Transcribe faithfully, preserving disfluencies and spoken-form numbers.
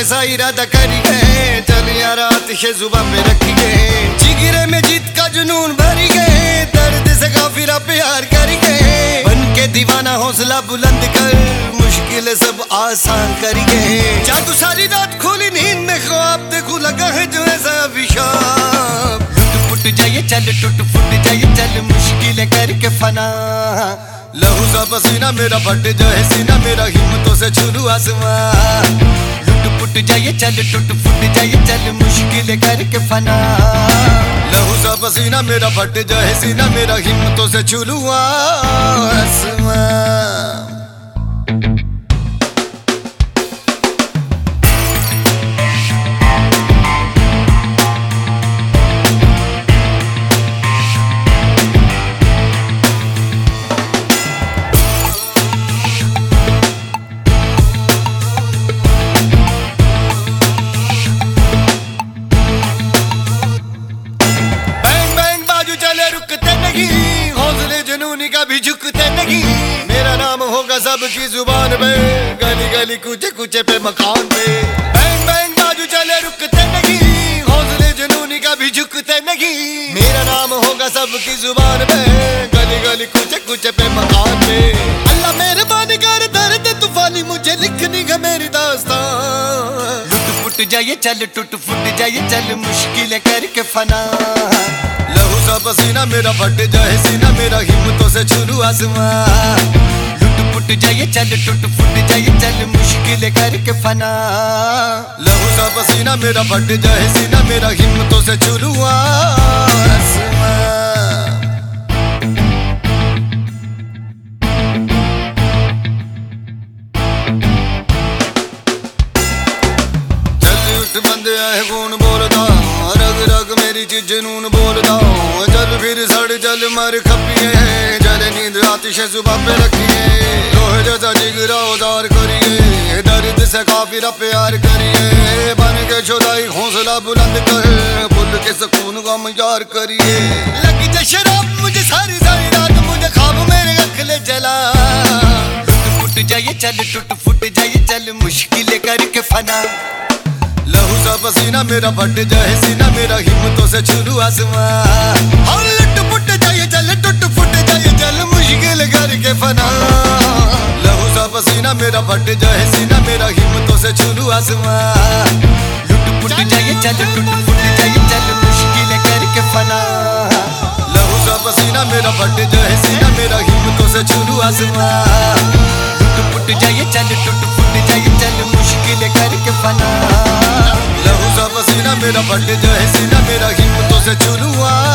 ऐसा इरादा करिए, चल यार आतिशे जुबान पे रखिए, जिगरे में जीत का जुनून भरिए, दर्द से काफिरा प्यार करिए, बन के दीवाना हौसला बुलंद कर, मुश्किल सब आसान करिए। जादू सारी रात खोली नींद में ख्वाब देखूं लगा है जो ऐसा अभिशाप, लुट फुट जाइए चल टूट फुट जाइए चल मुश्किल करके फना, लहू सा पसीना मेरा फट जाए सीना मेरा हिम्मतों से छू आसमां, लुट फुट जाइए चल टूट फुट जाइए चल मुश्किल करके फना, लहू सा पसीना मेरा फट जाए सीना मेरा हिम्मतों से छू आसमां। हौसले जुनूनी का भी झुकते नहीं, मेरा नाम होगा सबकी जुबान पे, गली गली कूचे कूचे पे मकान पे, बैंग बैंग बाजू चले रुकते नहीं, हौसले जुनूनी का भी झुकते नहीं, मेरा नाम होगा सबकी जुबान पे, गली गली कूचे कूचे पे मकान पे। अल्लाह मेहरबानी कर दर्द तूफानी मुझे लिखनी है मेरी दास्तान, लुट फुट जाइए चल टूट फुट जाइए चल मुश्किल करके फना, लहू सा पसीना मेरा फट जाए सीना मेरा हिम्मतों से छू आसमां, लुट फुट जाइए चल टूट फुट जाइए चल मुश्किल करके फना, लहू सा पसीना मेरा फट जाए सीना मेरा हिम्मतों से छू आसमां। चल उठ बंदे आए कौन बोलदा, रग रग मेरी चीज जुनून बोलदा, चल फिर सड़ चल मर खपिए, चल नींद आतिशे जुबान पे रखिए, लोहे जैसा जिगरा उदार करिए, दर्द से काफिरा प्यार करिए, बन के खुदाई हौसला बुलंद कर, भूल के सुकून गम यार करिए, लगी जा शराब मुझे सारी सारी रात मुझे ख्वाब मेरे अखले जला, लुट फुट जाइए चल टूट फुट जाइए चल मुश्किल करके फना, लहू सा पसीना मेरा फट जाए सीना मेरा हिम्मतों से छू आसमां, और लुट फुट जाइए चल टूट फुट जाइए चल मुश्किल करके फना, लहू सा पसीना मेरा फट जाए सीना मेरा हिम्मतों से छू आसमां, लुट फुट जाइए चल टूट फुट जाइए चल मुश्किल करके फना, लहू सा पसीना मेरा फट जाए सीना मेरा हिम्मतों से छू आसमां, लुट फुट जाइए चल टूट फुट जाइए चल मुश्किल करके फना, लहू सा पसीना मेरा फट जाए सीना मेरा हिम्मतों से छू